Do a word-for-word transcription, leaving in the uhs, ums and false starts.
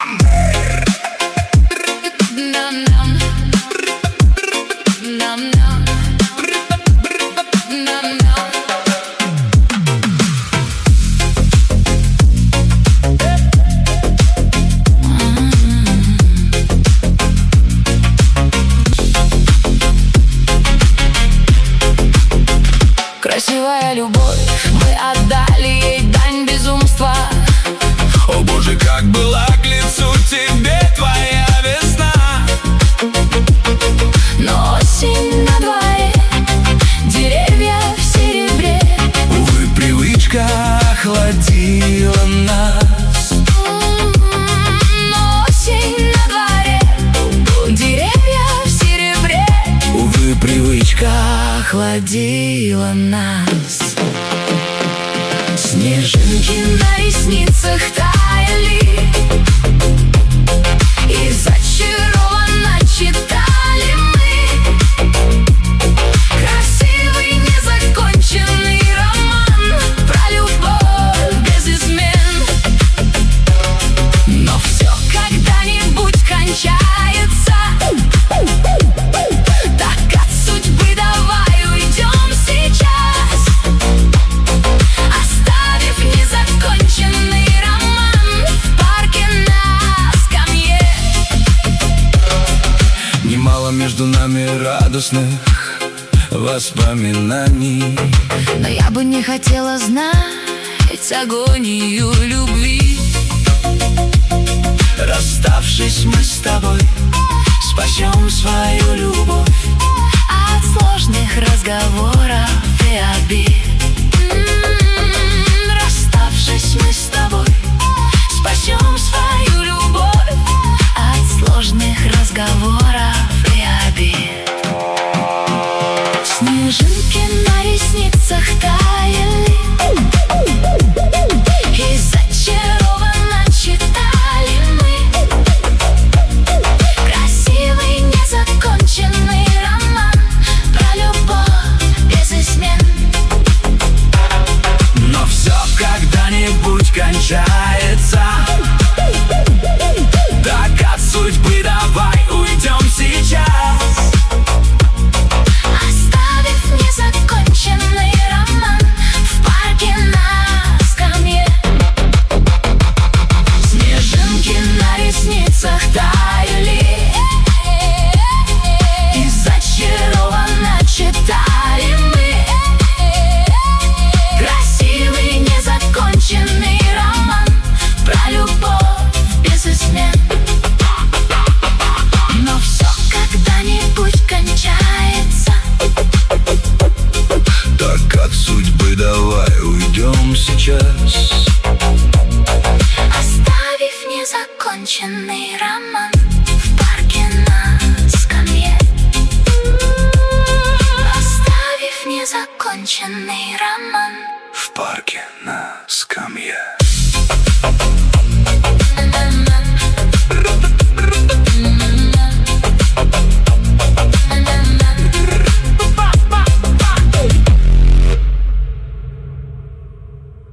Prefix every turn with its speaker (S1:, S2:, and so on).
S1: Красивая любовь, мы отдали ей дань безумства.
S2: О боже, как была к лицу тебе твоя весна.
S1: Но осень на дворе, деревья в серебре.
S2: Увы, привычка охладила нас.
S1: Но осень на дворе, деревья в серебре.
S2: Увы, привычка
S1: охладила нас. Снежинки на ресницах таяли, и зачарованно читали мы красивый незаконченный роман про любовь без измен. Но все когда-нибудь кончается. Так от судьбы давай уйдем сейчас, оставив незаконченный роман в парке на скамье.
S2: Немало между нами радостных воспоминаний,
S1: но я бы не хотела знать агонию любви.
S2: Расставшись, мы с тобой спасем свою любовь
S1: от сложных разговоров и обид. М-м-м, расставшись, мы с тобой спасем свою любовь от сложных разговоров и обид. Снежинки на ресницах таяли, и зачарованно читали мы красивый незаконченный роман про любовь без измен.
S2: Но все когда-нибудь кончается. Так от судьбы давай уйдем сейчас,
S1: оставив незаконченный роман в парке на скамье. Снежинки на ресницах таяли, и зачарованно читали мы красивый незаконченный роман про любовь без измен. Но все когда-нибудь кончается.
S2: так от судьбы давай уйдем сейчас,
S1: оставив незаконченный роман в парке на скамье. Оставив незаконченный роман
S2: в парке